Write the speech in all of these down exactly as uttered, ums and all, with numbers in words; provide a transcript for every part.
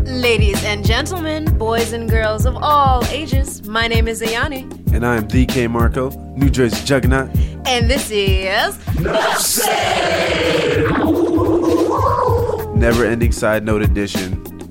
Ladies and gentlemen, boys and girls of all ages, my name is Ayani. And I am the K Marco, New Jersey Juggernaut. And this is... Nuff Said! Never Ending Side Note Edition.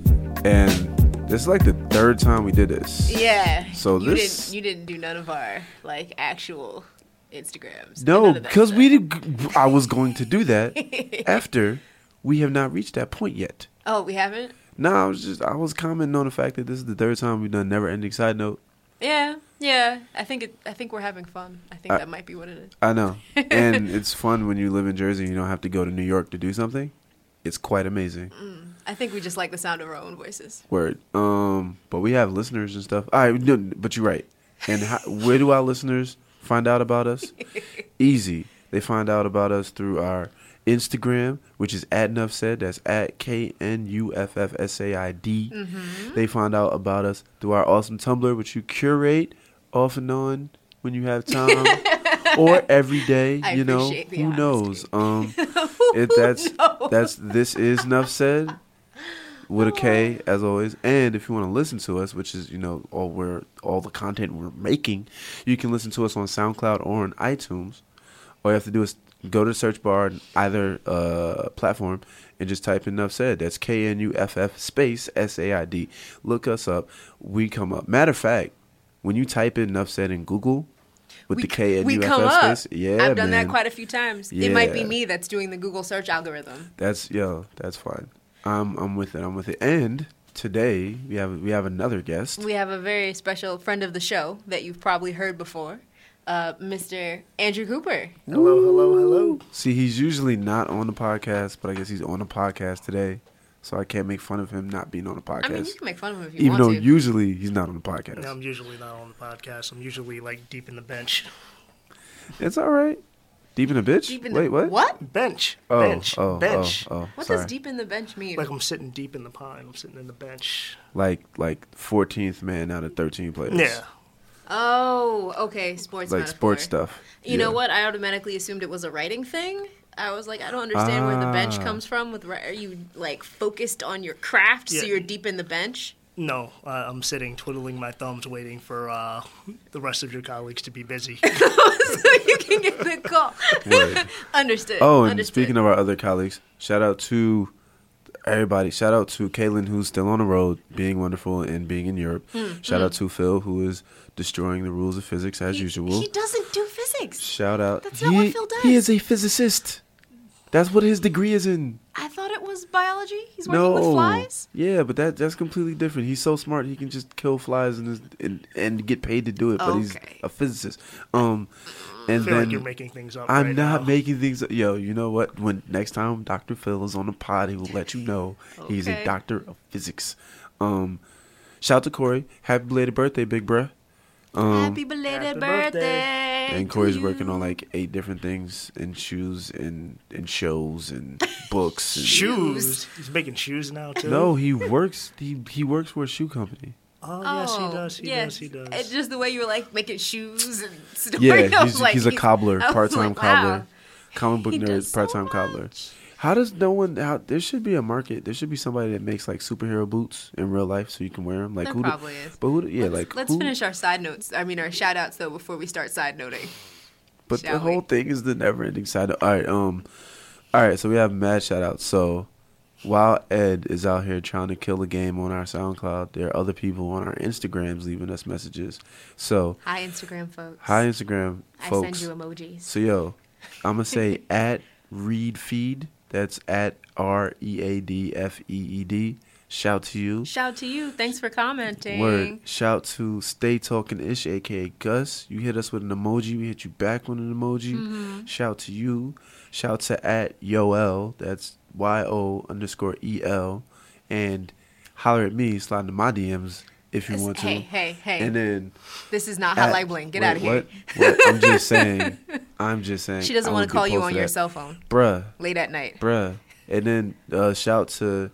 And this is like the third time we did this. Yeah. So you this... Didn't, you didn't do none of our, like, actual Instagrams. No, because we did... I was going to do that after we have not reached that point yet. Oh, we haven't? No, I was just I was commenting on the fact that this is the third time we've done Never Ending Side Note. Yeah, yeah. I think it. I think we're having fun. I think I, that might be what it is. I know, and it's fun when you live in Jersey and you don't have to go to New York to do something. It's quite amazing. Mm, I think we just like the sound of our own voices. Word. Um, but we have listeners and stuff. All right, no, but you're right. And how, where do our listeners find out about us? Easy. They find out about us through our Instagram, which is at Nuff Said. That's at K N U F F S A I D. Mm-hmm. They find out about us through our awesome Tumblr, which you curate off and on when you have time or every day. I you know, who knows? Um, it, that's knows? that's this is Nuff Said with a K as always. And if you want to listen to us, which is you know all we're all the content we're making, you can listen to us on SoundCloud or on iTunes. All you have to do is go to the search bar on either uh, platform and just type in Nuff Said. That's K N U F F space S A I D. Look us up. We come up. Matter of fact, when you type in Nuff Said in Google with we, the K N U F F we come up. space, yeah, I've done man. that quite a few times. Yeah. It might be me that's doing the Google search algorithm. That's yo. That's fine. I'm I'm with it. I'm with it. And today we have we have another guest. We have a very special friend of the show that you've probably heard before. Uh, Mister Andrew Cooper. Hello, hello, hello. See, he's usually not on the podcast, but I guess he's on the podcast today, so I can't make fun of him not being on the podcast. I mean, you can make fun of him if you even want though to. usually he's not on the podcast. No, I'm usually not on the podcast. I'm usually like deep in the bench. It's all right. Deep in the bitch? Deep in Wait, the, what? What? Bench. Oh, bench. oh, bench. Oh, oh, What sorry. does deep in the bench mean? Like I'm sitting deep in the pine. I'm sitting in the bench. Like like fourteenth man out of thirteen players. Yeah. Oh, okay, sports Like metaphor. sports stuff. You yeah. know what? I automatically assumed it was a writing thing. I was like, I don't understand where the bench Ah. comes from. With Are you, like, focused on your craft so Yeah. you're deep in the bench? No, uh, I'm sitting twiddling my thumbs waiting for uh, the rest of your colleagues to be busy. So you can get the call. Word. Understood. Oh, and Understood. speaking of our other colleagues, shout out to everybody. Shout out to Kaylin, who's still on the road, being wonderful and being in Europe. Mm, shout mm. out to Phil, who is destroying the rules of physics as he, usual. He doesn't do physics. Shout out. That's he, not what Phil does. He is a physicist. That's what his degree is in. I thought it was biology. He's working No. with flies. Yeah, but that that's completely different. He's so smart he can just kill flies and and, and get paid to do it. But he's Okay. a physicist. Um, and I feel then like you're making things up. I'm right not now. making things up. Yo, you know what? When next time Doctor Phil is on the pod, he will let you know he's a Okay. doctor of physics. Um, shout out to Corey. Happy belated birthday, big bruh. Um, Happy belated Happy birthday. birthday. and to Corey's you. working on like eight different things and shoes and, and shows and books. And, Shoes. He's making shoes now too. No, he works. He he works for a shoe company. Oh yes, he Oh, does. He yes. does. He does. It's just the way you were like making shoes and stuff. Yeah, I was he's like, he's a cobbler, I was part time like, wow. cobbler, comic book He nerd, does so part time cobbler. much. How does no one? How there should be a market. There should be somebody that makes like superhero boots in real life, so you can wear them. Like There who? do- probably is. But who? do- Yeah, let's, like let's who, finish our side notes. I mean, our shout outs though before we start side noting. But shall the whole we? thing is the never ending side. All right, um, all right. So we have mad shout outs. So while Ed is out here trying to kill the game on our SoundCloud, there are other people on our Instagrams leaving us messages. So Hi Instagram folks. hi Instagram I folks. send you emojis. So yo, I'm gonna say at read feed. That's at R E A D F E E D. Shout to you. Shout to you. Thanks for commenting. Word. Shout to Stay Talking Ish, aka Gus. You hit us with an emoji, we hit you back with an emoji. Mm-hmm. Shout to you. Shout to at Yoel. That's Y O underscore E L. And holler at me, slide into my D Ms if you It's- want to. Hey, hey, hey. And then This is not hot at- labeling. Get wait, out of here. What? What? I'm just saying. I'm just saying. She doesn't I want would to call get you posted on your at- cell phone Bruh. late at night. Bruh. And then uh, shout to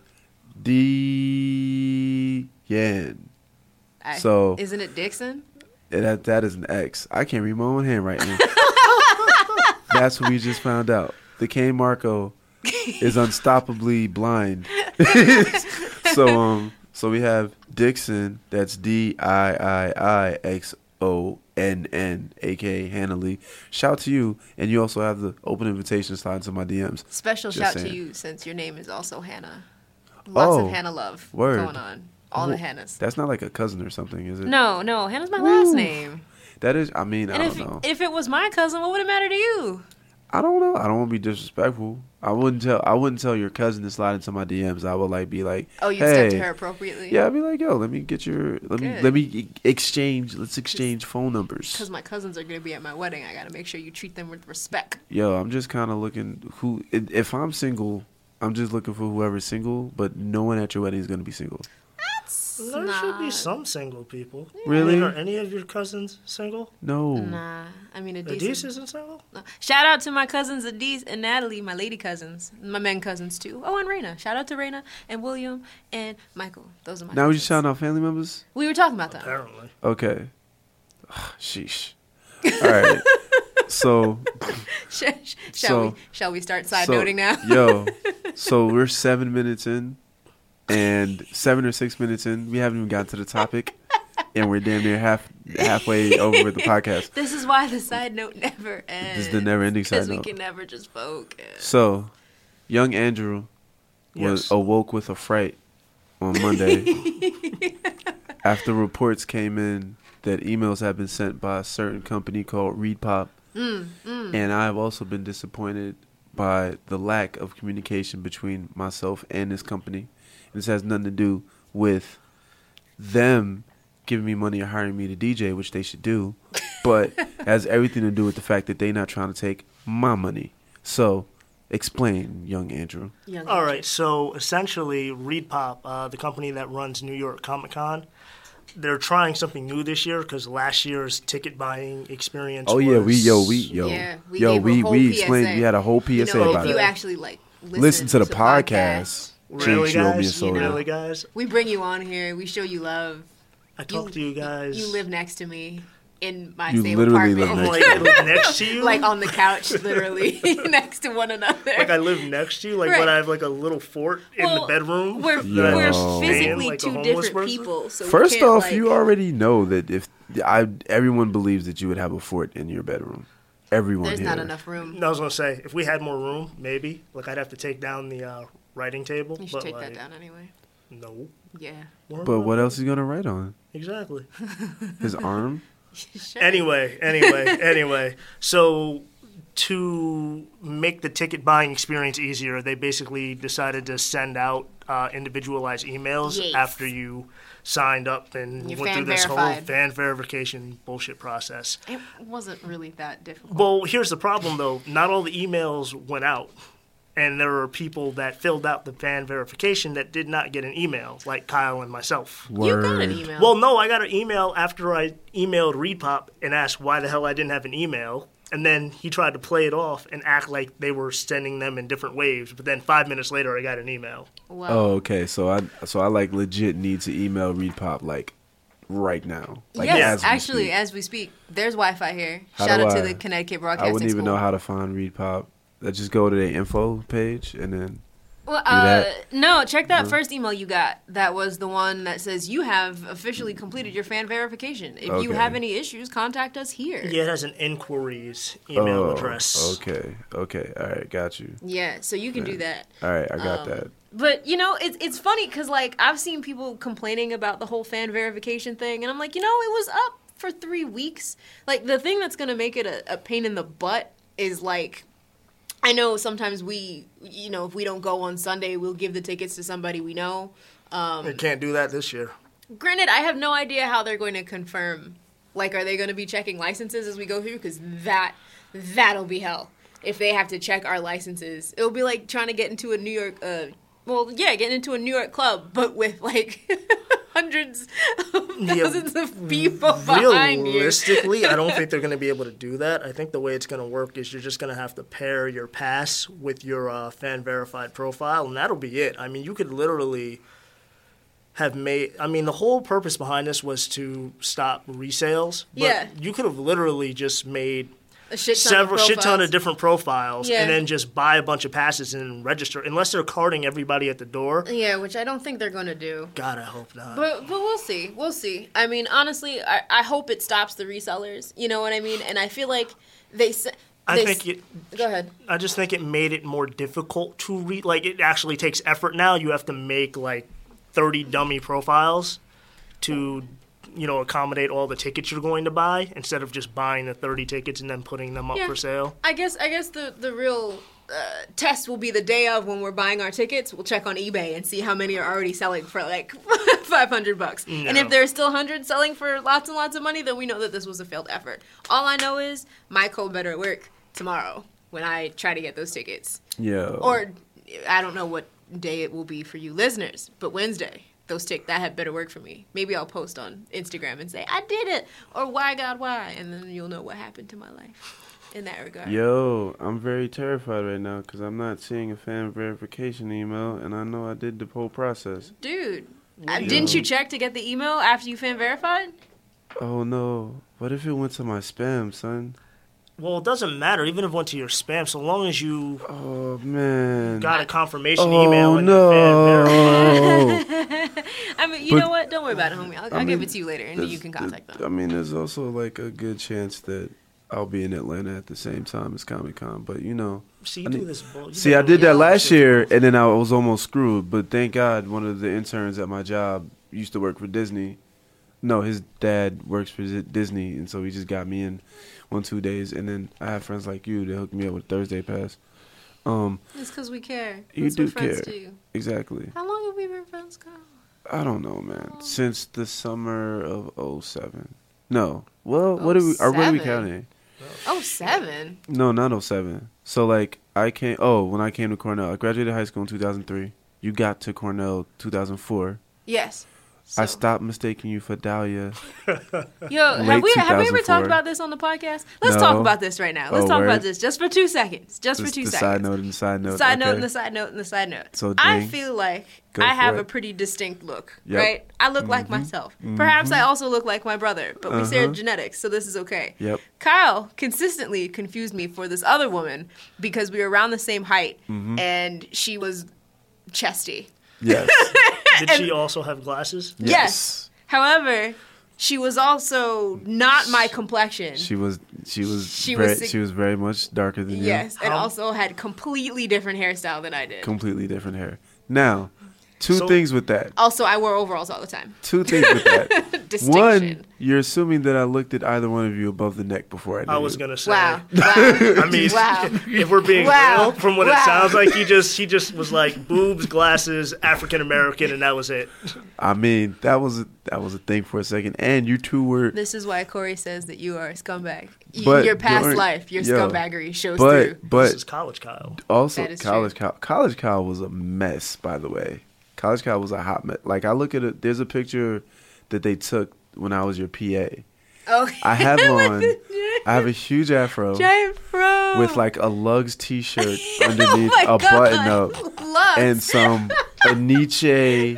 D Yan. I- So- isn't it Dixon? And that that is an X. I can't read my own handwriting. That's what we just found out. The K Marco is unstoppably blind. So um So we have Dixon. That's D I I I X O N N, a k a. Hannah Lee. Shout to you. And you also have the open invitation slide into my D Ms. Special Just shout saying. to you since your name is also Hannah. Lots Oh, of Hannah love word. going on. All the Hannahs. That's not like a cousin or something, is it? No, no, Hannah's my last name. That is, I mean, And I if don't know. if it was my cousin, what would it matter to you? I don't know. I don't want to be disrespectful. I wouldn't tell. I wouldn't tell your cousin to slide into my D Ms. I would like be like, Oh, you'd hey. step to her appropriately? Yeah, I'd be like, yo, let me get your, let me, Good. let me e- exchange. Let's exchange phone numbers. Because my cousins are going to be at my wedding. I got to make sure you treat them with respect. Yo, I'm just kind of looking who. If I'm single, I'm just looking for whoever's single. But no one at your wedding is gonna be single. That's There not... should be some single people. Really? I mean, are any of your cousins single? No. Nah. I mean, Adis. Adis isn't single? No. Shout out to my cousins Adis and Natalie, my lady cousins. My men cousins, too. Oh, and Raina. Shout out to Raina and William and Michael. Those are my Now we cousins. just shouting out family members. We were talking about that. Apparently. Okay. Sheesh. All right. So. Sh- sh- shall So- we? Shall we start side so, noting now? Yo. So we're seven minutes in, and seven or six minutes in, we haven't even gotten to the topic, and we're damn near half halfway over with the podcast. This is why the side note never ends. This is the never-ending side Because we note. can never just focus. So, young Andrew was Yes. awoke with a fright on Monday after reports came in that emails have been sent by a certain company called ReadPop. Mm, mm. And I've also been disappointed by the lack of communication between myself and this company. This has nothing to do with them giving me money or hiring me to D J, which they should do, but has everything to do with the fact that they're not trying to take my money. So, explain, young Andrew. Young All Andrew. right, so essentially, ReadPop, uh, the company that runs New York Comic Con, they're trying something new this year because last year's ticket buying experience. Oh yeah, was, we yo we yo Yeah, we yo gave a we whole we P S A. explained. We had a whole P You S A know, about if you it. actually like listen, Listen to the the podcast. Really, Jinx, you owe me a guys? soda. Really, guys? We bring you on here. We show you love. I talk to you guys. You live next to me in my You same literally live apartment. next like I live next to you. Like on the couch, literally next to one another. Like I live next to you. Like Right. when I have like a little fort in Well, the bedroom. We're, Yo. we're Stay in, physically like a two homeless different person? people. So we First can't, off, like, you already know that if I everyone believes that you would have a fort in your bedroom. Everyone there's here. not enough room. I was gonna say if we had more room, maybe like I'd have to take down the uh, writing table. You should but take like, that down anyway. No. Yeah. More But room. what else is he gonna write on? Exactly. His arm? Sure. Anyway, anyway, anyway. So to make the ticket buying experience easier, they basically decided to send out uh, individualized emails Yes. after you signed up and You're went fan through this whole verified. fan verification bullshit process. It wasn't really that difficult. Well, here's the problem though. Not all the emails went out. And there were people that filled out the fan verification that did not get an email, like Kyle and myself. you got an Word. email. Well, no, I got an email after I emailed ReadPop and asked why the hell I didn't have an email. And then he tried to play it off and act like they were sending them in different waves. But then five minutes later, I got an email. well, Oh, okay. So I so I like legit need to email ReadPop like right now. Like yes, as we actually, speak. as we speak, there's Wi-Fi here. How Shout do out I- to the Connecticut Broadcasting I wouldn't even School. know how to find ReadPop. I just go to the info page and then Well, Do uh, that. no, check that Mhm. first email you got. That was the one that says you have officially completed your fan verification. If you Okay. have any issues, contact us here. Yeah, it has an inquiries email oh, address. Okay. Okay. All right. Got you. Yeah, so you can do that. All right. I got Um, that. But you know, it's it's funny because like I've seen people complaining about the whole fan verification thing, and I'm like, you know, it was up for three weeks. Like the thing that's gonna make it a, a pain in the butt is like, I know sometimes we, you know, if we don't go on Sunday, we'll give the tickets to somebody we know. Um, They can't do that this year. Granted, I have no idea how they're going to confirm. Like, are they going to be checking licenses as we go through? Because that, that'll be hell. If they have to check our licenses, it'll be like trying to get into a New York, uh, well, yeah, getting into a New York club, but with like hundreds of Yeah, thousands of people behind you. Realistically, I don't think they're going to be able to do that. I think the way it's going to work is you're just going to have to pair your pass with your uh, fan verified profile, and that'll be it. I mean, you could literally have made. I mean, the whole purpose behind this was to stop resales. But Yeah. you could have literally just made a shit ton several of shit ton profiles. of different profiles, Yeah. and then just buy a bunch of passes and register. Unless they're carding everybody at the door. Yeah, which I don't think they're gonna do. God, I hope not. But but we'll see. We'll see. I mean, honestly, I, I hope it stops the resellers. You know what I mean? And I feel like they. s- I they think s- it. Go ahead. I just think it made it more difficult to read. Like, it actually takes effort now. You have to make like thirty dummy profiles to, you know, accommodate all the tickets you're going to buy instead of just buying the thirty tickets and then putting them up Yeah. for sale. I guess I guess the the real uh, test will be the day of when we're buying our tickets. We'll check on eBay and see how many are already selling for like five hundred bucks. And No. if there's still one hundred selling for lots and lots of money, then we know that this was a failed effort. All I know is my code better work tomorrow when I try to get those tickets. Yeah. Or I don't know what day it will be for you listeners, but Wednesday. Those tick that had better work for me. Maybe I'll post on Instagram and say I did it, or why God why, and then you'll know what happened to my life in that regard. Yo, I'm very terrified right now because I'm not seeing a fan verification email, and I know I did the whole process. Dude, What uh, do you- didn't you check to get the email after you fan verified? Oh no! What if it went to my spam, son? Well, it doesn't matter, even if it went to your spam, so long as you Oh man! got a confirmation oh email and your fan verified. no! I mean, you But- know what? Don't worry about it, homie. I'll, I'll I give mean, it to you later, and then you can contact I them. mean, there's also like a good chance that I'll be in Atlanta at the same time as Comic Con, but you know. See, you I do need- this bull. you See, been I did doing that this last shit year, for- and then I was almost screwed. But thank God, one of the interns at my job used to work for Disney. No, his dad works for Di- Disney, and so he just got me in one two days. And then I have friends like you that hooked me up with Thursday pass. Um, It's because we care. You That's do what friends care. do. exactly. How long have we been friends, Kyle? I don't know, man. Since the summer of oh seven. No. Well, what are we? Or what are we oh seven? counting? Oh, seven. No, not oh seven. So like I came. Oh, when I came to Cornell, I graduated high school in two thousand three. You got to Cornell two thousand four. Yes. I So- stopped mistaking you for Dahlia. Yo, have late we have we ever two thousand four. talked about this on the podcast? Let's No. talk about this right now. Let's Oh, talk word? about this just for two seconds. Just Just for two the seconds. side note and the side note. Side note okay. and the side note and the side note. So, I ding. feel like Go I for have it. a pretty distinct look, Yep. right? I look like myself. Perhaps I also look like my brother, but we share Uh-huh. genetics, so this is okay. Yep. Kyle consistently confused me for this other woman because we were around the same height Mm-hmm. and she was chesty. Yes. Did she also have glasses? Yes. Yes. However, she was also not my complexion. She was. She was. She very, was sig- She was very much darker than you. yes, and How- also had completely different hairstyle than I did. Completely different hair. Now, two So- things with that. Also, I wore overalls all the time. Two things with that. Distinction. One, you're assuming that I looked at either one of you above the neck before I did. I was gonna say. Wow. Wow. I mean, Wow. if we're being Wow. real, from what Wow. it sounds like, he just he just was like boobs, glasses, African American, and that was it. I mean, that was a, that was a thing for a second, and you two were. This is why Corey says that you are a scumbag. Y- But your past during- life, your yo, scumbaggery shows But through. This but is college Kyle. also That is college true. Kyle, college Kyle was a mess. By the way, college Kyle was a hot mess. Like I look at it. There's a picture that they took when I was your P A. Okay. I have With on. the I have a huge afro. giant fro With like a Lugs T-shirt Oh underneath my a God. button up Lux. and some Aniche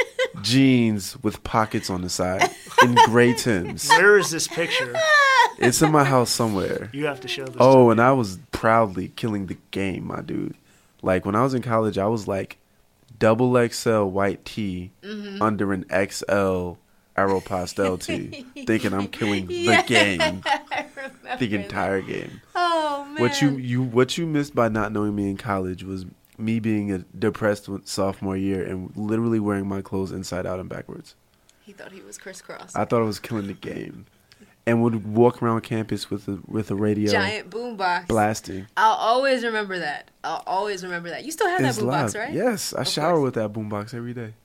jeans with pockets on the side in gray Tims. Where is this picture? It's in my house somewhere. You have to show this. Oh, to and I was proudly killing the game, my dude. Like when I was in college, I was like double X L white tee Mm-hmm. under an X L Aeropostale tee, thinking I'm killing the Yeah, game, I remember the that. entire game. Oh man. What you you what you missed by not knowing me in college was me being a depressed with sophomore year and literally wearing my clothes inside out and backwards. He thought he was crisscross. I thought I was killing the game, and would walk around campus with a with a radio Giant boombox. blasting. I'll always remember that. I'll always remember that. You still have It's that boombox, live. right? Yes, I Of shower course. with that boombox every day.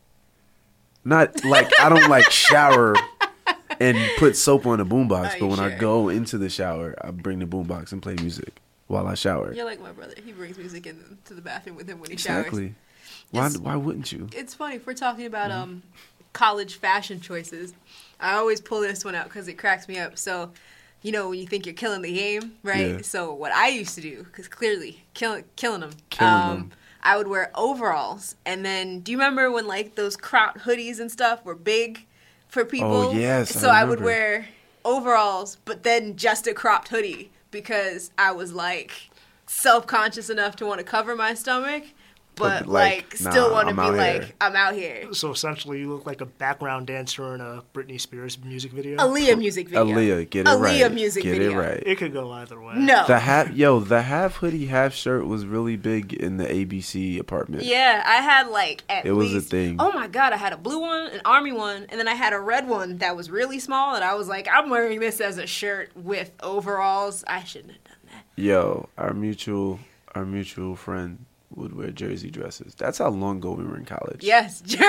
Not like I don't like shower and put soap on the boombox, Are but you when I sure? go into the shower, I bring the boombox and play music while I shower. You're like my brother. He brings music into the bathroom with him when he showers. Exactly. Why It's- why wouldn't you? It's funny if we're talking about Mm-hmm. um college fashion choices. I always pull this one out because it cracks me up. So, you know, when you think you're killing the game, right? Yeah. So what I used to do, because clearly killing killing them, Killing um, them. I would wear overalls, and then do you remember when like those crop hoodies and stuff were big for people? Oh, yes, I So I, would remember. wear overalls, but then just a cropped hoodie because I was like self-conscious enough to want to cover my stomach. But, But, like, like, still nah, want to I'm be out like, here. I'm out here. So essentially, you look like a background dancer in a Britney Spears music video. Aaliyah music video. Aaliyah, get it Aaliyah right. music get video. it right. It could go either way. No. The half, yo, the half hoodie, half shirt was really big in the A B C apartment. Yeah, I had like at It was a least, thing. Oh my god, I had a blue one, an army one, and then I had a red one that was really small, and I was like, I'm wearing this as a shirt with overalls. I shouldn't have done that. Yo, our mutual, our mutual friend would wear jersey dresses. That's how long ago we were in college. Yes, Jerry.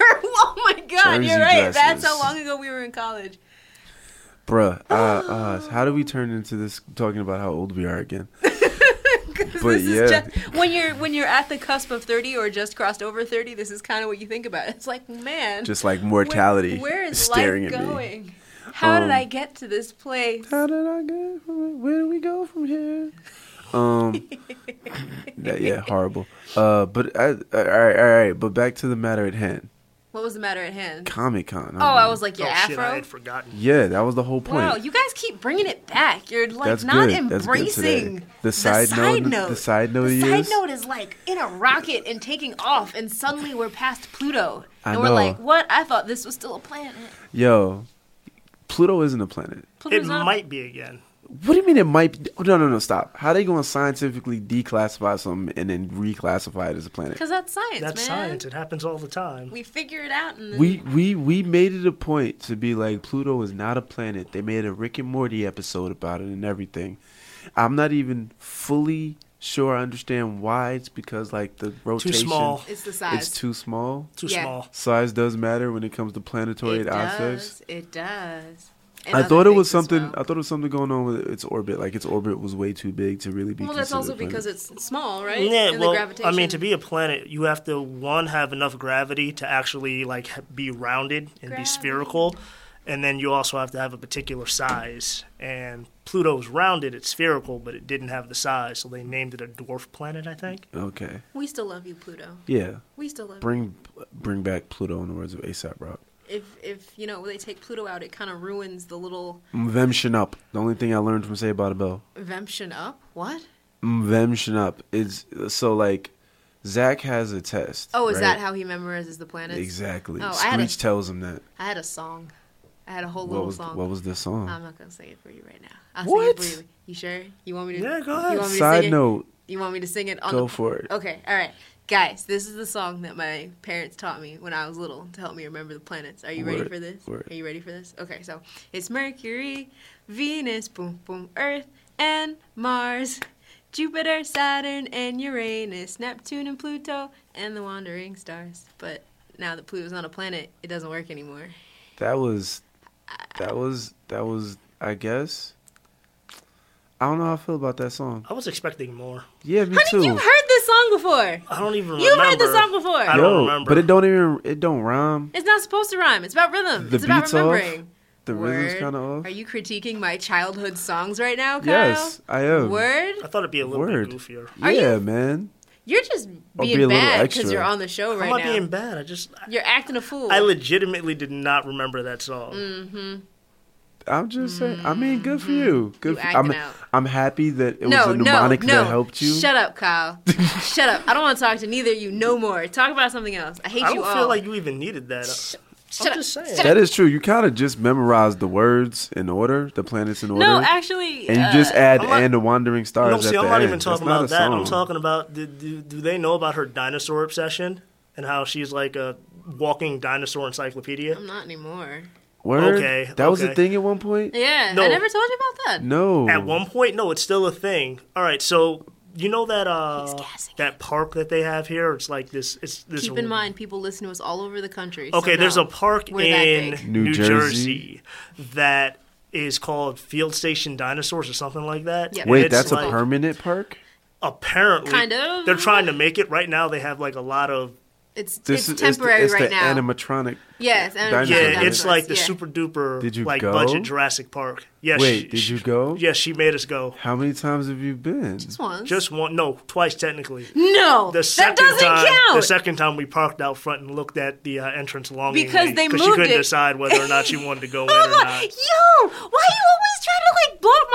Oh my god, Jersey you're right. That's dresses. how long ago we were in college. Bruh, uh, uh, how do we turn into this talking about how old we are again? 'Cause But this yeah. is just, when you're when you're at the cusp of thirty or just crossed over thirty, this is kind of what you think about. It's like, man, Just like mortality Where, where is staring life at me. going? How did Um, I get to this place? How did I get from it? Where do we go from here? Um, that, yeah, horrible. Uh, but I, all right, all right. But back to the matter at hand. What was the matter at hand? Comic Con. Oh, I was like, your Oh shit, I afro. had forgotten. yeah, that was the whole point. Wow, you guys keep bringing it back. You're like That's not good. That's good embracing today. The side note- the side note The is- side note is like in a rocket and taking off, and suddenly we're past Pluto, I and we're know. like, what? I thought this was still a planet. Yo, Pluto isn't a planet. Pluto's It not a- might be again. What do you mean it might be? Oh, no, no, no, stop. How they going to scientifically declassify something and then reclassify it as a planet? Because that's science, That's man. science. It happens all the time. We figure it out, and then We, we we made it a point to be like, Pluto is not a planet. They made a Rick and Morty episode about it and everything. I'm not even fully sure I understand why. It's because, like, the rotation. small. it's the size. It's too small. Too Yeah. small. Size does matter when it comes to planetary it objects. does. It does. And I other thought it was things as something. well. I thought it was something going on with its orbit. Like its orbit was way too big to really be. Well, that's considered also a planet. because it's small, right? Yeah, And well, the I gravitation. mean, to be a planet, you have to one have enough gravity to actually like h- be rounded and Gravity. be spherical, and then you also have to have a particular size. And Pluto's rounded; it's spherical, but it didn't have the size, so they named it a dwarf planet. I think. Okay. we still love you, Pluto. Yeah. We still love you. Bring bring back Pluto in the words of ASAP Rock. If if you know they take Pluto out, it kind of ruins the little Mvem up. The only thing I learned from Say About a Bell. Vemption up. What? Mvem up. It's so like Zach has a test. Oh, is right? that how he memorizes the planets? Exactly. Oh, I had a- Screech tells him that. I had a song. I had a whole What little was song. what was the song? I'm not gonna sing it for you right now. I'll What? sing it for you. You sure? You want me to? Yeah, go You ahead. want me to Side sing it? note, You want me to sing it on go the? for it. Okay, all right, guys. This is the song that my parents taught me when I was little to help me remember the planets. Are you ready Word, for this? word. Are you ready for this? Okay, so it's Mercury, Venus, boom boom, Earth and Mars, Jupiter, Saturn and Uranus, Neptune and Pluto, and the wandering stars. But now that Pluto's not a planet, it doesn't work anymore. That was that was that was I guess. I don't know how I feel about that song. I was expecting more. Yeah, me Honey, too. you've heard this song before. I don't even You've remember. heard this song before. I don't Yo, remember. but it don't even it don't rhyme. It's not supposed to rhyme. It's about rhythm. The it's about beat's off? remembering. The Word. rhythm's kind of off. Are you critiquing my childhood songs right now, Kyle? Yes, I am. Word? I thought it'd be a little Word. bit goofier. Are Yeah, you- man. You're just Or be being a little bad because extra. you're on the show I'm right not now. being bad. I just You're acting a fool. I legitimately did not remember that song. Mm-hmm. I'm just saying. I mean, good for you. Good. You For, acting I'm. out. I'm happy that it no, was a no, mnemonic no. that helped you. Shut up, Kyle. Shut up. I don't want to talk to neither of you no more. Talk about something else. I hate I you don't all. feel like you even needed that. Shut I'm up. just saying. That is true. You kind of just memorized the words in order, the planets in order, No, actually. and you uh, just add I'm not- and the wandering stars No, at see, the I'm not end. even talking That's not about a that. I'm song. talking about do, do, do they know about her dinosaur obsession and how she's like a walking dinosaur encyclopedia? I'm not anymore. Word? Okay, That was a okay. thing at one point. Yeah, No. I never told you about that. No. At one point, no, it's still a thing. All right, so you know that uh He's gassing that park that they have here? It's like this. It's this. Keep in mind, people listen to us all over the country. so Okay, there's no, a park we're that in big. New New, Jersey. Jersey. that is called Field Station Dinosaurs or something like that. Yep. And Wait, it's that's like, a permanent park. apparently Kind of. they're trying to make it right now. They have like a lot of It's This it's is temporary it's the, right it's now. the animatronic. Yes, Dinosaur yeah. Dinosaurs. It's like the yeah. super duper Did you like go? budget Jurassic Park. Yes. Wait, did you go? Yes, she made us go. How many times have you been? Just once. Just one, no, twice technically. no. The that second doesn't time, count. the second time we parked out front and looked at the uh, entrance longingly Because they she moved couldn't it. decide whether or not she wanted to go in Oh or my, not. yo, why you always trying to like blow up my spot?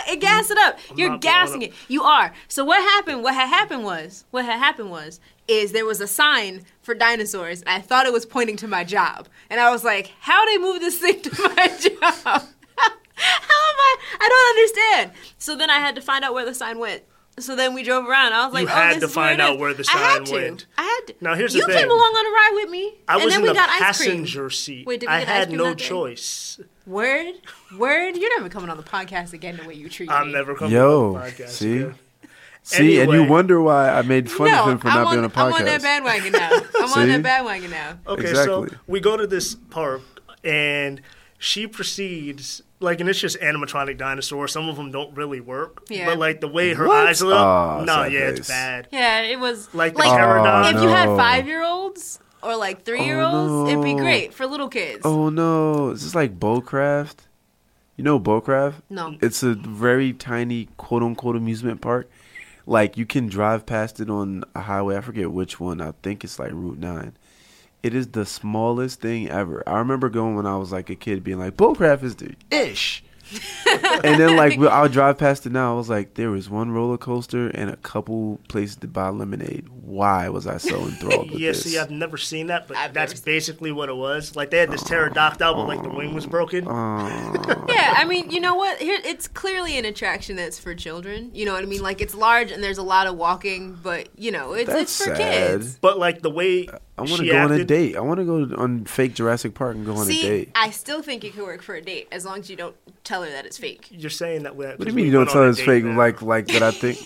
it gas it up. I'm You're not gassing blowing it. You are. So what happened? What had happened was, what had happened was, is there was a sign for dinosaurs, and I thought it was pointing to my job, and I was like, how they move this thing to my job? How am I? I don't understand. So then I had to find out where the sign went. So then we drove around. I was like, You oh, had this to is where find it out is. where the I had sign to. went. I had to. Now, here's the you thing. came along on a ride with me, I and was then in we the got ice cream. passenger seat. Wait, did we I get ice had cream no that day? choice. Word, word. You're never coming on the podcast again the way you treat I'm me. never coming Yo, on the podcast see? again. See, and you Anyway. wonder why I made fun no, of him for I'm not on, being on a podcast. I'm on that bandwagon now. I'm on See? that bandwagon now. Okay, Exactly. so we go to this park, and she proceeds, like, and it's just animatronic dinosaurs. Some of them don't really work. Yeah. But, like, the way her What? eyes look, Oh, no, sad yeah, face. it's bad. Yeah, it was Like the like pterodon. if you had no. five year olds or like three year olds, it'd be no. great for little kids. Oh no, is this like Bowcraft? You know Bowcraft? No. It's a very tiny quote unquote amusement park. Like you can drive past it on a highway. I forget which one. I think it's like Route nine. It is the smallest thing ever. I remember going when I was like a kid being like, Bowcraft is the ish. And then like we- I'll drive past it now. I was like, there was one roller coaster and a couple places to buy lemonade. Why was I so enthralled with Yeah, this? see, I've never seen that, but I've that's never seen- basically what it was. Like, they had this pterodactyl, but, like, the wing was broken. Aw. Yeah, I mean, you know what? Here, it's clearly an attraction that's for children. You know what I mean? Like it's large and there's a lot of walking, but you know, it's That's it's for sad. kids. But, like, the way I want to she go on a acted, date. I want to go on fake Jurassic Park and go on a See, date. I still think it could work for a date as long as you don't tell her that it's fake. you're saying that. What do you mean you don't tell us fake like like that? I think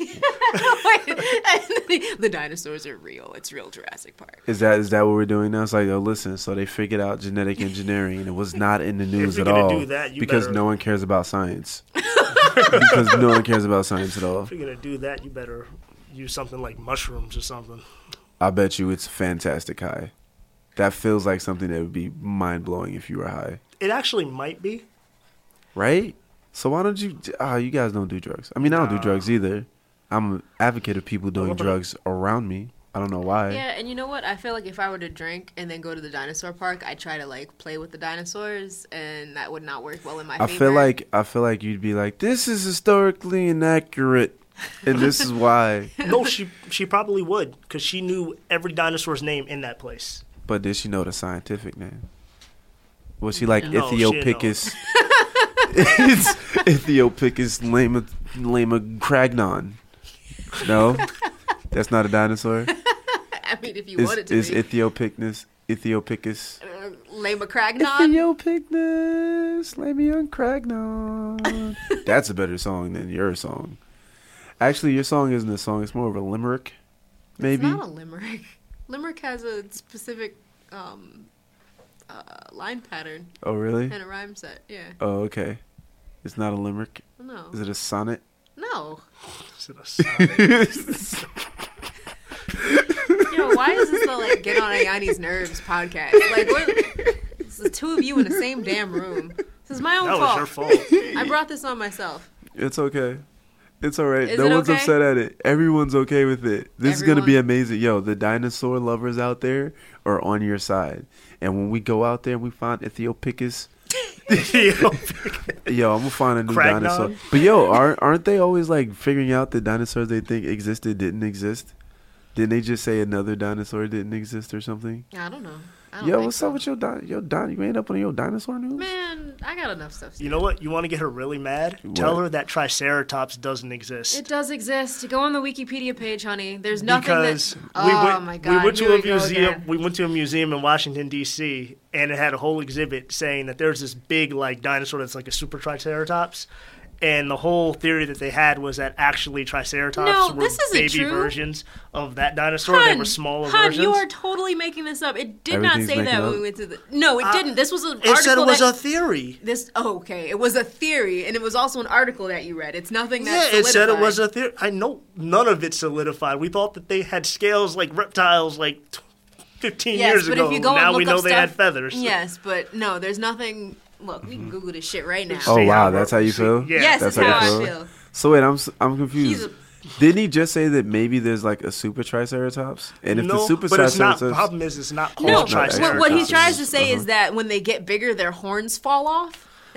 The dinosaurs are real. It's real Jurassic Park. is that is that what we're doing now? It's like, oh, listen. So they figured out genetic engineering, and it was not in the news you're at gonna all do that, you because better- no one cares about science. Because no one cares about science at all. If you're going to do that, you better use something like mushrooms or something. I bet you it's fantastic high. That feels like something that would be mind blowing if you were high, It actually might be. right? So why don't you? Ah, you guys don't do drugs. I mean, I don't do Nah. drugs either. I'm an advocate of people doing about- drugs around me. I don't know why. Yeah, and you know what? I feel like if I were to drink and then go to the dinosaur park, I'd try to like play with the dinosaurs, and that would not work well in my I favor. feel like I feel like you'd be like, this is historically inaccurate, and this is why. No, she she probably would, because she knew every dinosaur's name in that place. But did she know the scientific name? Was she like No, she didn't know. Ethiopicus? It's Ethiopicus lama lama cragnon. No, that's not a dinosaur. I mean, if you Is wanted to is be. Ethiopicus Ethiopicus? Uh, Lama Cragnon. Ethiopicness, lay me on cragnon. That's a better song than your song. Actually, your song isn't a song; it's more of a limerick, maybe. It's not a limerick. Limerick has a specific um, uh, line pattern Oh, really? and a rhyme set. Yeah. Oh, okay. It's not a limerick. No. Is it a sonnet? No. Is it a sign? Yo, why is this the like get on Ayani's nerves podcast? Like, what? It's the two of you in the same damn room. This is my own That fault. was your fault. I brought this on myself. It's okay. It's all right. Is no it one's okay? upset at it. Everyone's okay with it. This is gonna be Everyone? amazing. Yo, the dinosaur lovers out there are on your side. And when we go out there and we find Ethiopicus, yo, I'm gonna find a new Cragnon? dinosaur. But yo, aren't aren't they always like figuring out that dinosaurs they think existed didn't exist? Didn't they just say another dinosaur didn't exist or something? I don't know. I don't Yo, think what's so. up with your di- your di- You ain't up on your dinosaur news? Man, I got enough stuff. To You know what? You want to get her really mad? What? Tell her that Triceratops doesn't exist. It does exist. Go on the Wikipedia page, honey. There's nothing because that. we Oh went, my god! we went here to a we go museum. again. We went to a museum in Washington D C and it had a whole exhibit saying that there's this big like dinosaur that's like a super triceratops, and the whole theory that they had was that actually triceratops No, were this isn't baby true. versions of that dinosaur. they were smaller hun, versions. you are totally making this up. It did not Everything's say making that when up. we went to the. No, it Uh, didn't. This was an it article said it was that, a theory. This oh, okay. It was a theory, and it was also an article that you read. It's nothing Yeah, that's it said it solidified. was a theory. I know none of it solidified. We thought that they had scales like reptiles like t- fifteen Yes, years but ago. if you go and now look we know up they stuff, had feathers. Yes, but no, there's nothing. Look, we can Google this shit right now. Oh See wow, how that's we're- how you see- feel? Yeah. yes, that's that's how how you I feel? feel. So wait, I'm s- I'm confused. He's a- Didn't he just say that maybe there's like a super triceratops? And if no, the super but it's not. triceratops, The problem is it's not called No, not triceratops. what, what he Triceratops. tries to say Uh-huh. is that when they get bigger, their horns fall off,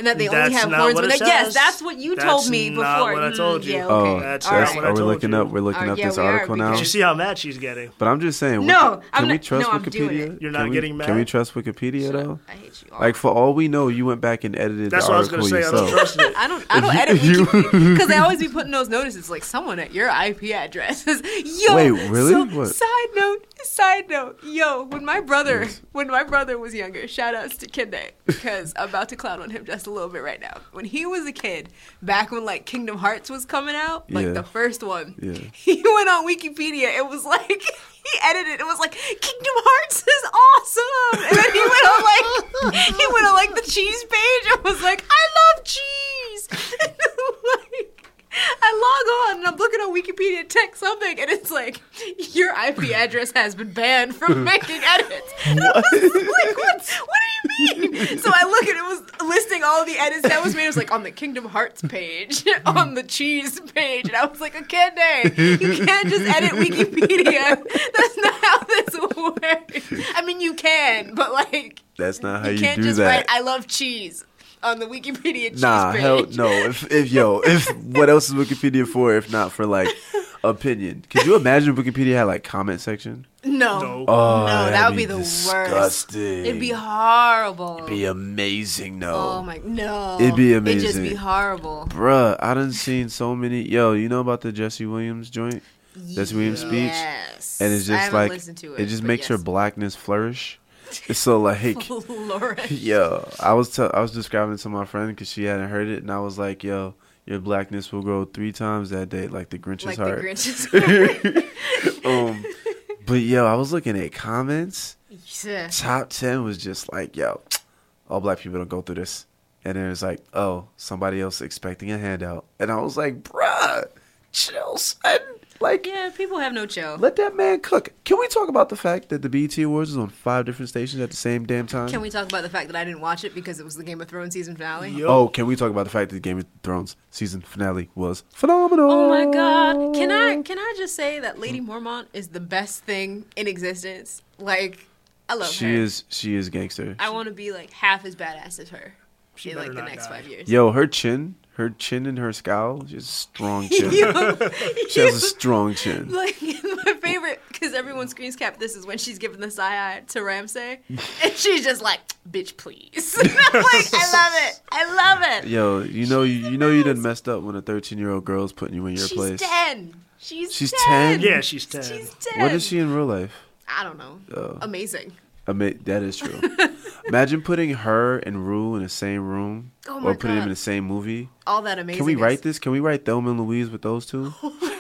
and that they That's only have not horns what when it they. Yes, says. that's what you That's told me before. not what I told Mm, you. yeah, Oh, okay. That's- All that's right. what I are we told looking you. up? We're looking Uh, up yeah, this we are, article now. Did because- you see how mad she's getting? But I'm just saying. No, Wiki- I'm can we not- trust no, I'm doing Wikipedia? it. You're not Can we- getting Can we mad? trust Wikipedia though? I hate you. Like for all we know, you went back and edited That's the what I was article gonna say. I don't yourself. trust it. I don't. I don't edit You- because they always be putting those notices like someone at your I P address. Yo, Wait, really? So, What? Side note. Side note. Yo, when my brother, when my brother was younger, shout outs to Kinde because I'm about to clown on him just a little bit right now. When he was a kid, back when like Kingdom Hearts was coming out, like Yeah. the first one, Yeah. he went on Wikipedia. It was like he edited. It was like Kingdom Hearts is awesome, and then he went on like he went on like the cheese page and was like, I love cheese. And, like, I log on and I'm looking on Wikipedia, text something, and it's like, your I P address has been banned from making edits. And I was like, what? What do you mean? So I look and it was listing all the edits that was made. It was like on the Kingdom Hearts page, on the cheese page, and I was like, okay, day, you can't just edit Wikipedia. That's not how this works. I mean, you can, but like, That's not how you you, can't do just that. write "I love cheese" on the Wikipedia cheese Nah, page. hell no. If if yo, if what else is Wikipedia for if not for like opinion? Could you imagine if Wikipedia had like comment section? No. No. Oh, No, that'd that would be the worst. disgusting. It'd be horrible. It'd be amazing, no. Oh my no. It'd be It'd just amazing. be horrible. Bruh, I done seen so many. Yo, you know about the Jesse Williams joint? Jesse Williams speech? Yes. And it's I just haven't like, listened to it, it, just but makes your yes. blackness flourish. It's so like, Flourish. yo, I was t- I was describing it to my friend because she hadn't heard it, and I was like, yo, your blackness will grow three times that day, like the Grinch's Like heart. the Grinch's heart. um, but yo, I was looking at comments. Yeah. Top ten was just like, yo, all black people don't go through this. And then it's like, oh, somebody else expecting a handout. And I was like, bruh, chill, son. Like, Yeah, people have no chill. let that man cook. Can we talk about the fact that the B E T Awards is on five different stations at the same damn time? Can we talk about the fact that I didn't watch it because it was the Game of Thrones season finale? Yo. Oh, can we talk about the fact that the Game of Thrones season finale was phenomenal? Oh my god. Can I can I just say that Lady Mormont is the best thing in existence? Like, I love She her. is she is gangster. I want to be like half as badass as her She in like better the not next die. five years. Yo, her chin, her chin and her scowl, she's a strong chin. Yo, She has a strong chin. Like, my favorite, because everyone screens cap this, is when she's giving the side eye to Ramsay. And she's just like, bitch, please. I'm like, I love it. I love it. Yo, you know you, She's the you know you done best. messed up when a thirteen year old girl's putting you in your she's place. ten. She's, She's ten. ten? Yeah, she's ten. She's ten. What is she in real life? I don't know. Oh. Amazing. Ama- that is true. Imagine putting her and Rue in the same room, Oh my or putting them God. in the same movie. All that amazing. Can we write this? Can we write Thelma and Louise with those two?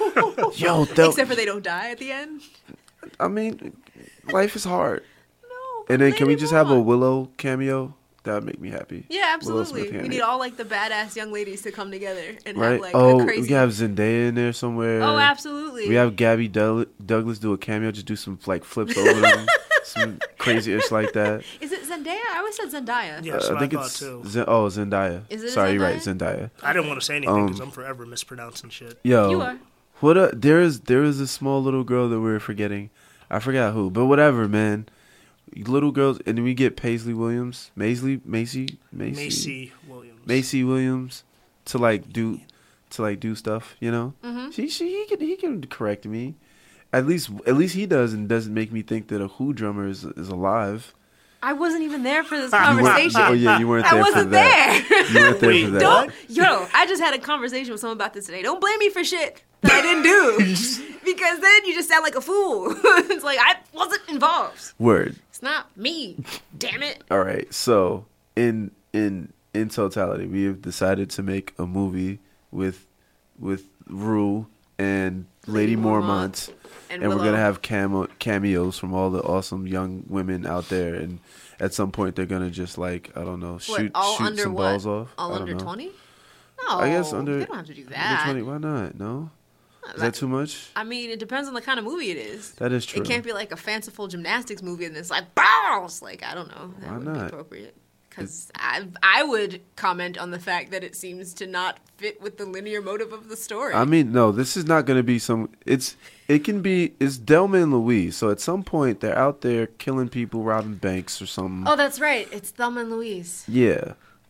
Yo, Thel- Except for they don't die at the end. I mean, life is hard. No. And then can we Lady just have a Mormont. Willow cameo? That would make me happy. Yeah, Willow absolutely. Smith We Haney. need all like the badass young ladies to come together and Right? have like oh, a crazy. we can have Zendaya in there somewhere. Oh, absolutely. We have Gabby Doug- Douglas do a cameo, just do some like flips over them, some crazy-ish like that. Is it Zendaya? I always said Zendaya. Yeah, Uh, so I think thought it's too. Zen- oh Zendaya. Is it Sorry, you're right, Zendaya? Zendaya. I didn't want to say anything because Um, I'm forever mispronouncing shit. Yo, You are. what? A, there is there is a small little girl that we were forgetting. I forgot who, but whatever, man. Little girls, and then we get Paisley Williams, Maisley, Macy, Macy, Macy Williams. Macy Williams to like do to like do stuff. You know, Mm-hmm. she she he can he can correct me. At least at least he does, and doesn't make me think that a Who drummer is is alive. I wasn't even there for this You weren't- conversation. oh yeah, you weren't there I for wasn't that. there. You weren't there Wait, for that. Don't, yo, I just had a conversation with someone about this today. Don't blame me for shit that I didn't do. Because then you just sound like a fool. It's like, I wasn't involved. Word. It's not me. Damn it. All right. So in in in totality, we have decided to make a movie with with Rue and Lady, Lady Mormont Mormont, And, and we're Willow. gonna have camo- cameos from all the awesome young women out there, and at some point they're gonna just like I don't know What, shoot all shoot under some what? balls off. All I don't under know. twenty? No. I guess under. You don't have to do under that. twenty. Why not? No. Is That- that too much? I mean, it depends on the kind of movie it is. That is true. It can't be like a fanciful gymnastics movie and it's like balls. Like I don't know. That Why would not? be appropriate. Because I I would comment on the fact that it seems to not fit with the linear motive of the story. I mean, no. This is not gonna be some. It's it can be. It's Delma and Louise. So at some point they're out there killing people, robbing banks or something. oh, that's right. It's Thelma and Louise. Yeah.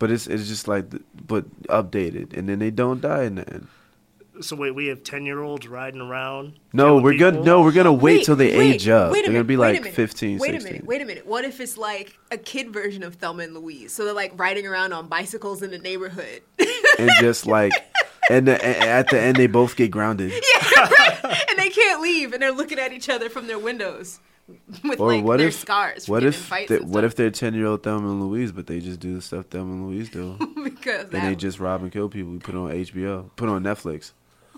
But it's it's just like, the- but updated, and then they don't die in the end. So wait, we have ten year olds riding around. No, killing we're gonna people? no, we're gonna wait, Wait, till they wait, age up. wait a They're gonna be minute, wait a like minute, fifteen, Wait a sixteen. minute, wait a minute. What if it's like a kid version of Thelma and Louise? So they're like riding around on bicycles in the neighborhood. And just like, and, the, and at the end they both get grounded. Yeah, right. And they can't leave, and they're looking at each other from their windows with Or like what their if scars. From what getting if in fights they, and what if stuff. they're ten year old Thelma and Louise, but they just do the stuff Thelma and Louise do, because and that, they just rob and kill people. We put it on H B O, put it on Netflix.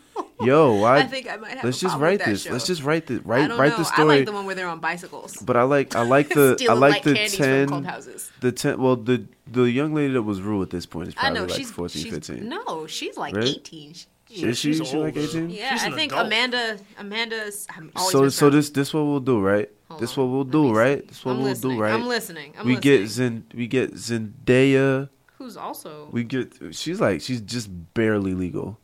Yo, why? I think I might have let's a just problem write with that this. show. Let's just write the I write don't write know. the I story. like the one where they're on bicycles. But I like I like the I Stealing like like the candies ten from cold houses. the ten. Well, the the young lady that was Rue at this point is I probably know like she's fourteen, she's, fifteen. No, she's like Right? eighteen. She- Yeah, Is she? she's She like older. eighteen? Yeah, She's I an think adult. Amanda. Amanda's. I'm always So so mispronouncing- this this what we'll do, right? Hold this on, what we'll let do, me right? see. This what I'm we'll listening. do, right? I'm listening. I'm we listening. get Zen we get Zendaya. Who's also. We get she's like she's just barely legal.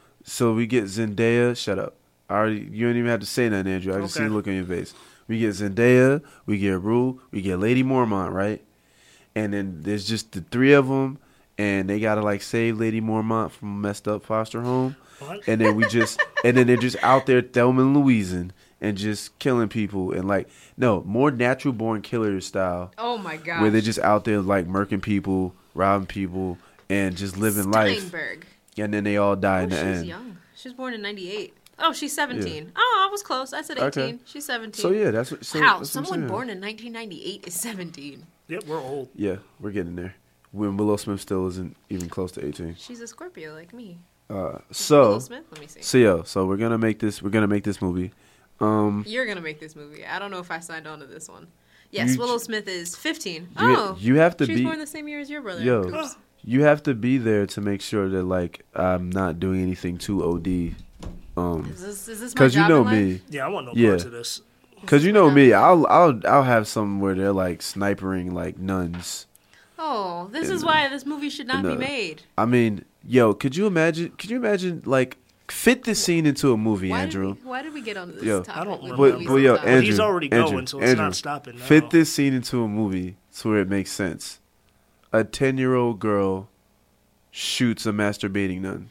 So we get Zendaya. Shut up. I already you don't even have to say nothing, Andrew. I can see Okay. the look on your face. We get Zendaya. We get Rue. We get Lady Mormont, right? And then there's just the three of them, and they gotta like save Lady Mormont from a messed up foster home. What? And then we just and then they're just out there Thelma and Louising and just killing people and like no more natural born killer style Oh my god. where they're just out there like murking people, robbing people, and just living life. Steinberg. And then they all die Oh, in the she's end. young. She was born in ninety-eight. Oh, she's seventeen. Oh, I was close. I said eighteen. Okay. She's seventeen. So yeah, that's what. So, How? that's what I'm Someone saying. born in nineteen ninety-eight is seventeen. Yep, we're old. Yeah, we're getting there. When Willow Smith still isn't even close to eighteen. She's a Scorpio like me. Uh, so Willow Smith? Let me see. so yo, so we're gonna make this. We're gonna make this movie. Um, You're going to make this movie. I don't know if I signed on to this one. Yes, You- Willow Smith is fifteen. you, Oh. you have to She was be. born the same year as your brother. Yo, Oops. you have to be there to make sure that like I'm not doing anything too O D. Um, Is this, is this my cause you job know in life? me. Yeah, I want no Yeah. parts of this. Cause you know me. I'll I'll I'll have some where they're like snipering like nuns. Oh, this is And- why this movie should not and, be uh, made. I mean, yo, could you imagine? Could you imagine like fit this scene into a movie, Why Andrew? did, we, why did we get onto this Yo. topic? I don't with remember. movies But, but yo, sometimes? Andrew, He's already Andrew, going, so it's Andrew, not stopping now. Fit this scene into a movie to where it makes sense. A ten-year-old girl shoots a masturbating nun.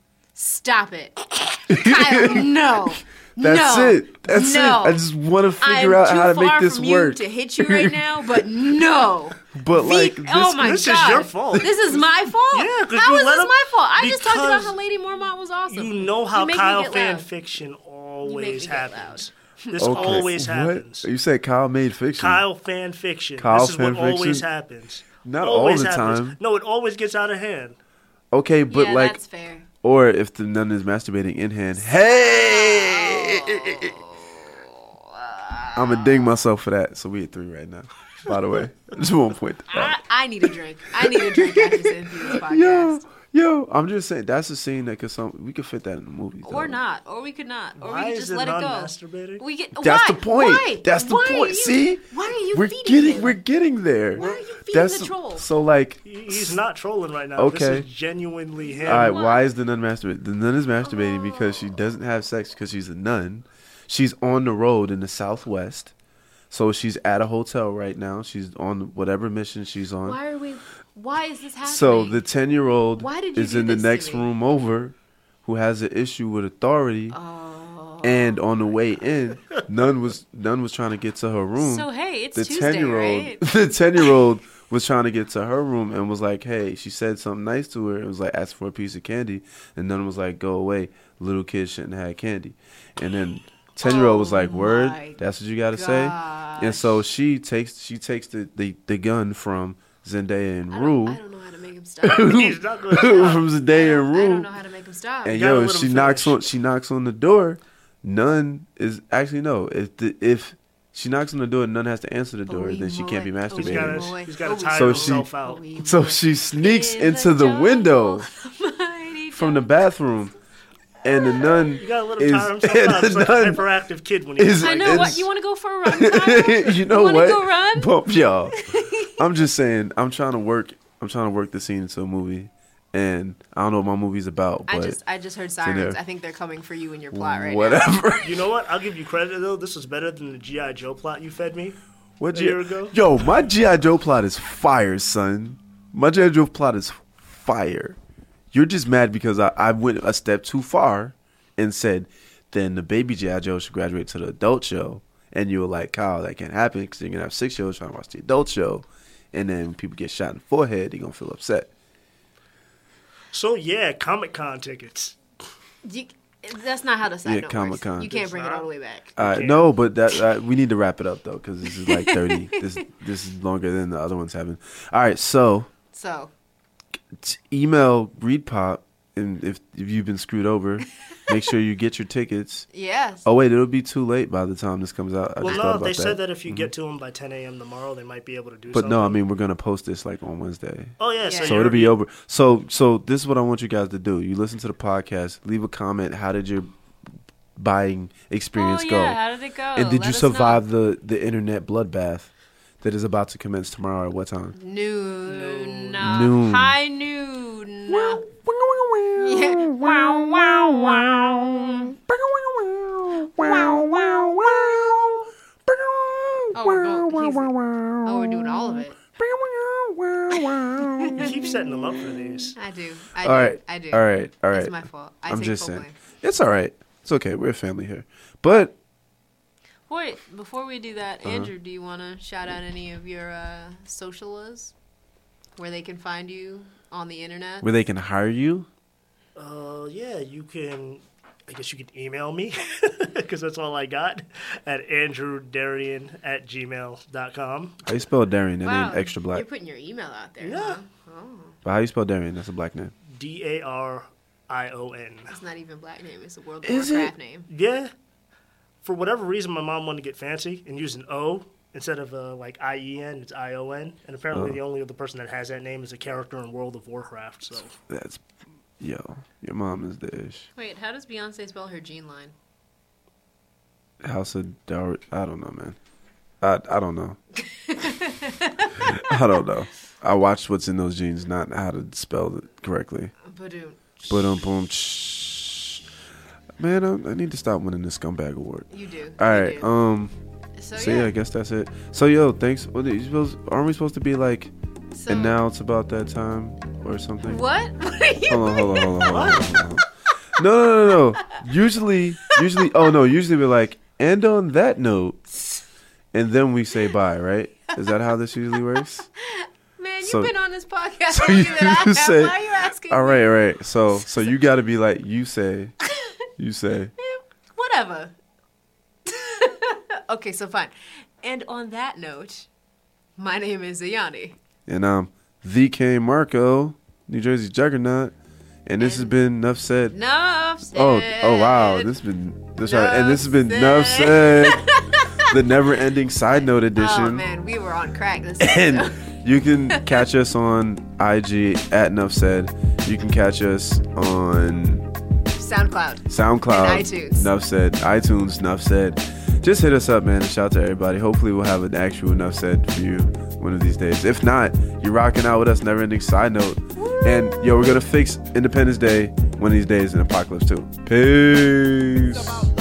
Stop it. Kyle, no. That's no. it. That's no. it. I just want to figure I'm out too how to far make this from work. You to hit you right now, but no. But like, Ve- this, oh my this is god, your fault. This is my fault. Yeah, 'cause how you is let this him- my fault? I just talked about because how Lady Mormont was awesome. You know how You make me Kyle get fan loud. fiction You make me always get happens. This okay. always What? happens. You said Kyle made fiction. Kyle fan fiction. Kyle this is fan what always fiction? happens. Not always all the happens. time. No, it always gets out of hand. Okay, but yeah, like, that's fair. or if the nun is masturbating in hand, hey, I'm gonna ding myself for that. So we at three right now. By the way, just one point. I, I need a drink. I need a drink after sitting through this podcast. Yo, yo, I'm just saying that's a scene that could some we could fit that in the movie. Or though. not. Or we could not. Or Why we could is just it let it go. non-masturbating? We get, That's why? the point. Why? That's the Why are point. you- See, Why are you we're feeding getting him? we're getting there. Why are you feeding That's the troll? so like. He- He's not trolling right now. Okay. This is genuinely him. All right, Why? why is the nun masturbating? The nun is masturbating because she doesn't have sex because she's a nun. She's on the road in the Southwest. So she's at a hotel right now. She's on whatever mission she's on. Why are we? Why is this happening? So the ten-year-old Why did you is do in the this to next me? room over who has an issue with authority. Oh. And on the way in, Nun was Nun was trying to get to her room. So hey, it's the Tuesday, ten-year-old right? the ten-year-old was trying to get to her room and was like, "Hey," she said something nice to her. It was like, "Ask for a piece of candy," and Nun was like, "Go away, little kid shouldn't have candy." And then ten-year-old was Oh like, "Word, my that's what you got to say." And so she takes she takes the, the, the gun from Zendaya and I Rue. don't, I don't know how to make him stop. He's not going to From stop. Zendaya and I Rue. don't know how to make him stop. And You gotta yo, let she him knocks finish. on she knocks on the door. None is actually no. If the, if she knocks on the door, none has to answer the door. Boy, then she can't be boy. He's Boy. got masturbating. Boy. to he's got to Oh, tire So she- himself out. So she sneaks In into the jungle, window mighty from the jungle. bathroom, and the nun You got to let him is tire himself and out. It's the like a nun hyperactive kid when he is- I know. It's- What you want to go for a run? Kyle? you know wanna what? go run? Bump y'all. I'm just saying. I'm trying to work. I'm trying to work the scene into a movie, and I don't know what my movie's about, but I just, I just heard in sirens. there. I think they're coming for you and your plot right now. whatever. You know what? I'll give you credit though. This was better than the G I Joe plot you fed me. What A G- year ago? Yo, my G I Joe plot is fire, son. My G I. Joe plot is fire. You're just mad because I, I went a step too far and said, then the baby G I. Joe should graduate to the adult show. And you were like, Kyle, that can't happen because you're going to have six shows trying to watch the adult show. And then when people get shot in the forehead, you're going to feel upset. So, yeah, Comic-Con tickets. You, that's not how the side Yeah, note Comic-Con. works. You can't It's bring it not? all the way back. Uh, Okay. no, but that uh, we need to wrap it up, though, because this is like thirty. this, this is longer than the other ones have been. All right, so So, t- email ReadPop, and if, if you've been screwed over, make sure you get your tickets. yes. Oh, wait, it'll be too late by the time this comes out. I Well, just no, thought about they that. said that if you Mhm. get to them by ten a.m. tomorrow, they might be able to do But something. no, I mean, we're going to post this like on Wednesday. Oh, yeah. Yeah. So, So you're- it'll be over. So so this is what I want you guys to do. You listen to the podcast, leave a comment. How did your buying experience oh, go? yeah. How did it go? And did Let you us know. survive the, the internet bloodbath that is about to commence tomorrow at what time? Noon. Noon. High noon. Yeah. Wow, wow, wow. Wow, wow, wow. Oh, we're, go- he's- oh, we're doing all of it. You keep setting them up for these. I do. I All do. right. I do. All right. All right. It's my fault. I I'm take just full saying. blame. It's all right. It's okay. We're a family here. But Wait, before we do that, Uh-huh. Andrew, do you want to shout out any of your uh, socialas where they can find you on the internet? where they can hire you? Uh, yeah, you can. I guess you can email me because that's all I got at andrewdarian at gmail dot com. How you spell Darian? That Wow, name extra black. You're putting your email out there. Yeah. Huh? Oh, But how you spell Darian? That's a black name. D A R I O N. it's not even a black name. It's a World of Is Warcraft it? name. Yeah. For whatever reason, my mom wanted to get fancy and use an O instead of uh, like I E N. It's I O N. And apparently, Oh. the only other person that has that name is a character in World of Warcraft. So That's yo. Your mom is the ish. Wait, how does Beyonce spell her gene line? House of Dower. I don't know, man. I I don't know. I don't know. I watched what's in those genes, not how to spell it correctly. Badoon. But um, boom. Shh. Man, I, I need to stop winning this scumbag award. You do. All you right. do. Um. So, So yeah, yeah. I guess that's it. So yo, thanks. What are you supposed? Aren't we supposed to be like? So, And now it's about that time or something. What? What are you? Hold on, hold on, hold on, hold on. Hold on, hold on. No, no, no, no. Usually, usually. Oh no, usually we're like, and on that note, and then we say bye, right? Is that how this usually works? Man, you've So- been on this podcast so longer you than I have. say- Why are you asking All me? right, all right. So, so you got to be like, you say, you say. Eh, whatever. Okay, so fine. And on that note, my name is Ayani. And I'm the K Marco, New Jersey Juggernaut, and this has And- been Nuff Said. Enough said. Oh, oh wow! This has been this right, and this has been Nuff Nuff Said. Said, the never-ending side note edition. Oh man, we were on crack this And episode. you can catch us on I G at Nuff Said. You can catch us on SoundCloud. SoundCloud, And iTunes. Nuff Said, iTunes, Nuff Said. Just hit us up, man, and shout out to everybody. Hopefully we'll have an actual Nuff Said for you one of these days. If not, you're rocking out with us, Never Ending Side Note. And, yo, we're going to fix Independence Day one of these days in Apocalypse two. Peace.